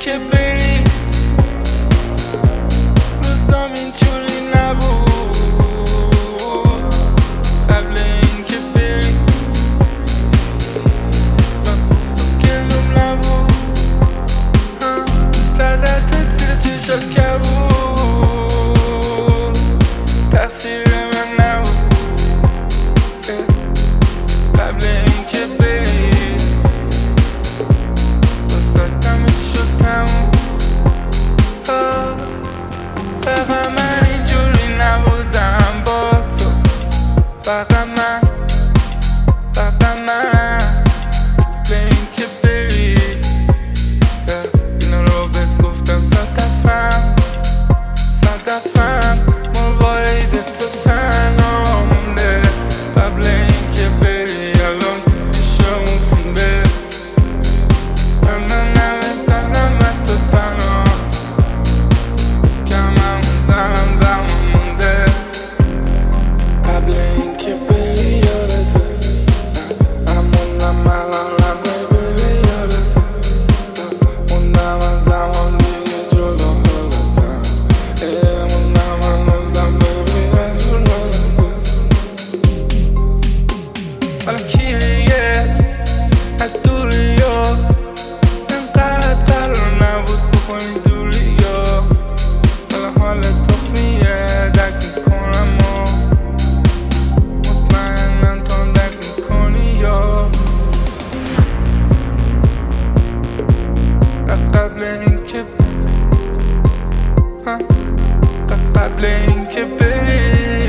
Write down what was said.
اینکه بری روزام اینجوری نبود، قبل اینکه بری گلوم نبود، زدت زیر چشات کبود، تقصیر من نبود. قبل اینکه بری واسه شد تموم. فقط من اینجوری نبودم با تو، فقط من به اینکه بری اینو رو بهت گفتم صد دفعه موارد تو تنها مونده. قبل اینکه بری الان پیشمون خونده، من نمی‌زنم تو تنها، کمم دارم زمان مونده. قبل اینکه بری یادته هموندم الانم ببری یادته، موندم از زمان دیگه جلو خودتم، موندم هنوزم ببینم جلو خودتم. حالا کی دیگه از دوری ها انقدر قرار نبود بکنی دوری ها، حالا حال تخمیه درک میکنم و مطمئنم تو درک میکنی یا قبل اینکه بری